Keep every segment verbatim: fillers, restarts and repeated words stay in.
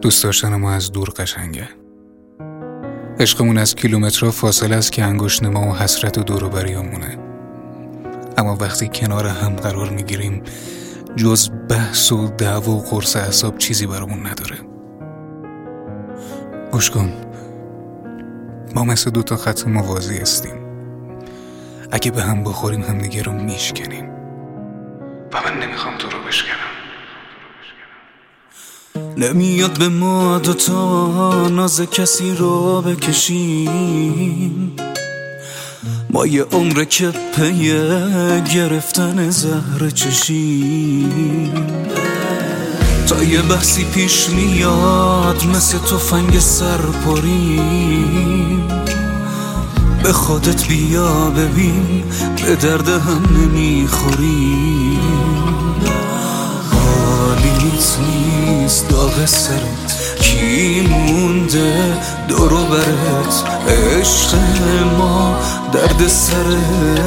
دوست داشتن ما از دور قشنگه. عشقمون از کیلومترها فاصله است که انگشت ما و حسرت و دور و بریامونه. اما وقتی کنار هم قرار میگیریم جز بحث و دعوا و قرص اعصاب چیزی برامون نداره. گوش کن، ما مثل دو تا خط موازی هستیم. اگه به هم بخوریم هم دیگه رو میشکنیم و من نمیخوام تو رو بشکنم. نمیاد به ما دوتا ناز کسی رو بکشیم، ما یه عمر که پی گرفتن زهر چشیم. تا یه بحثی پیش میاد مثل تفنگ سرپریم، به خودت بیا ببین به درد هم نمیخوریم. حالیت نیست داغ سرت، کی مونده دورو برت، عشق ما درد سرت.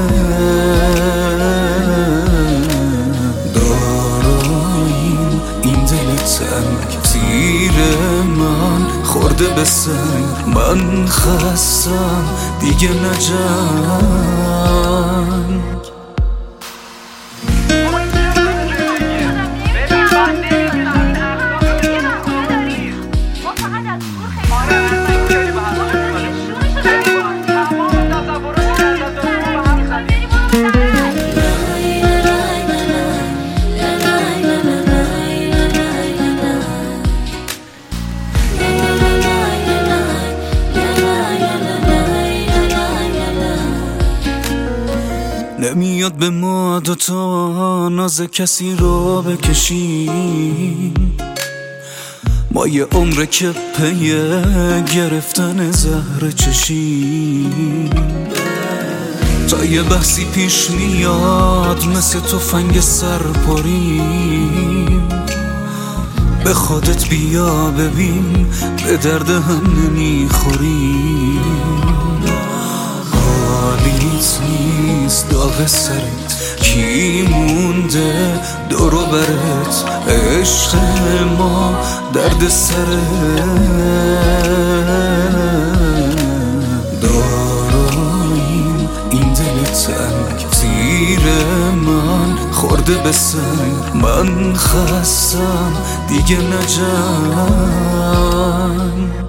داراییم این دل تنگ، تیر من خورده به سنگ، من خستم دیگه نجنگ. نمیاد به ما دوتا ناز کسی رو بکشیم، ما یه عمر که پی گرفتن زهر چشیم. تا یه بحثی پیش میاد مثل تفنگ سرپریم، به خودت بیا ببین به درد هم نمیخوریم. حالیت نیست داغ سرت، کی مونده دورو برت، عشق ما درد سرت. داراییم این دل تنگ، تیر من خورده به سنگ، من خستم دیگه نجنگ.